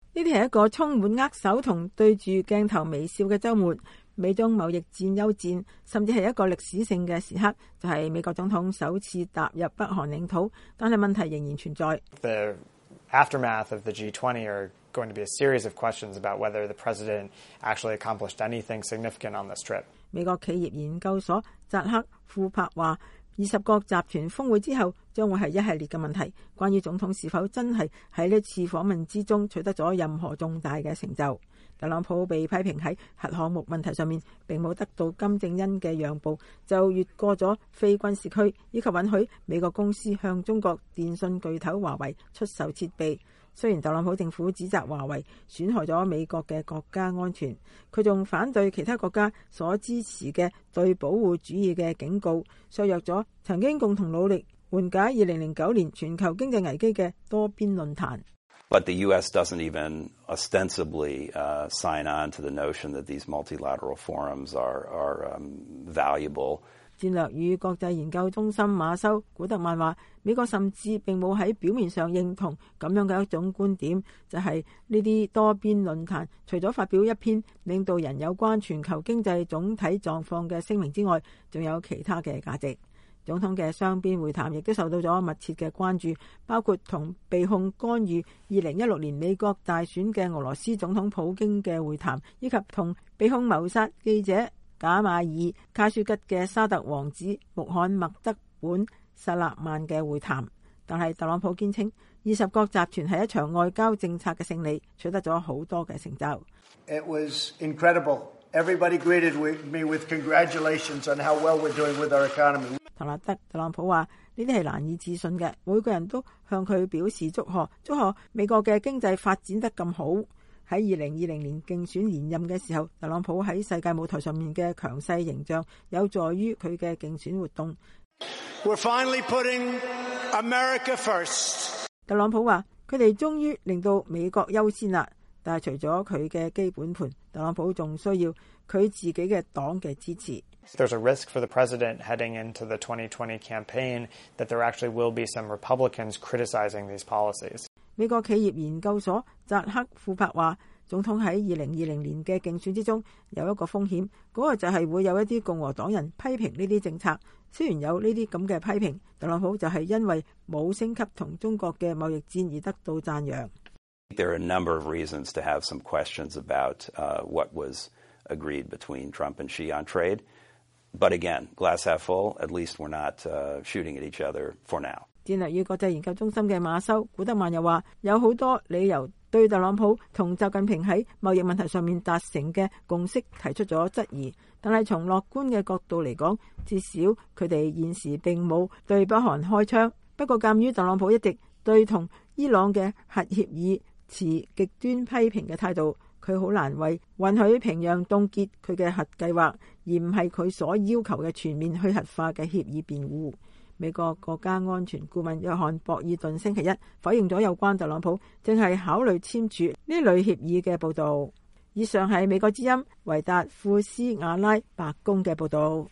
呢啲係一個充滿握手同對住鏡頭微笑嘅週末。美中貿易戰休戰，甚至係一個歷史性嘅時刻，就係美國總統首次踏入北韓領土，但係問題仍然存在。 The aftermath of the G20 are going to be a series of questions about whether the president actually accomplished anything significant on this trip. 美國企業研究所扎克庫珀話，20國集團峰會之後將會係一系列嘅問題，關於總統是否真係喺呢次訪問之中取得咗任何重大嘅成就。特朗普被批評喺核項目問題上面並冇得到金正恩嘅讓步，就越過咗非軍事區，以及允許美國公司向中國電信巨頭華為出售設備。雖然特朗普政府指責華為損害咗美國嘅國家安全，佢仲反對其他國家所支持嘅對保護主義嘅警告，削弱咗曾經共同努力緩解2009年全球經濟危機嘅多邊論壇。 But the U.S. doesn't even ostensibly sign on to the notion that these multilateral forums are valuable. 戰略與國際研究中心馬修古德曼話，美國甚至並冇喺表面上認同咁樣嘅一種觀點，就係呢啲多邊論壇除咗發表一篇領導人有關全球經濟總體狀況嘅聲明之外，仲有其他嘅價值。總統嘅雙邊會談亦都受到咗密切嘅關注，包括同被控干預2016年美國大選嘅俄羅斯總統普京嘅會談，以及同被控謀殺記者賈馬爾卡舒吉嘅沙特王子穆罕默德本薩勒曼嘅會談。但係特朗普堅稱20國集團係一場外交政策嘅勝利，取得咗好多嘅成就。 It was incredible. Everybody greeted me with congratulations on how well we're doing with our economy. 特朗普話呢啲係難以置信嘅，每個人都向佢表示祝賀美國嘅經濟發展得咁好。喺2020年競選連任嘅時候，特朗普喺世界舞台上面嘅強勢形象有助於佢嘅競選活動。 We're finally putting America first. 特朗普話佢哋終於令到美國優先啦，但係除咗佢嘅基本盤，特朗普仲需要佢自己嘅黨嘅支持。 There's a risk for the president heading into the 2020 campaign that there actually will be some Republicans criticizing these policies. 美國企業研究所扎克庫珀話，總統喺2020年嘅競選之中有一個風險，嗰個就係會有一啲共和黨人批評呢啲政策。雖然有呢啲咁嘅批評，特朗普就係因為冇升級同中國嘅貿易戰而得到讚揚。 There are a number of reasons to have some questions about what was agreed between Trump and Xi on trade. But again, glass half full, at least we're not shooting at each other for now. 戰略與國際研究中心嘅馬修古德曼又話，有好多理由對特朗普同習近平喺貿易問題上面達成嘅共識提出咗質疑，但係從樂觀嘅角度嚟講，至少佢哋現時並冇對北韓開槍。不過鑑於特朗普一直對同伊朗嘅核協議持極端批評嘅態度，佢好難為允許平壤凍結佢嘅核計劃，而唔係佢所要求嘅全面去核化嘅協議辯護。美國國家安全顧問約翰博爾頓星期一否認咗有關特朗普正係考慮簽署呢類協議嘅報導。以上係美國之音維達庫斯瓦拉白宮嘅報導。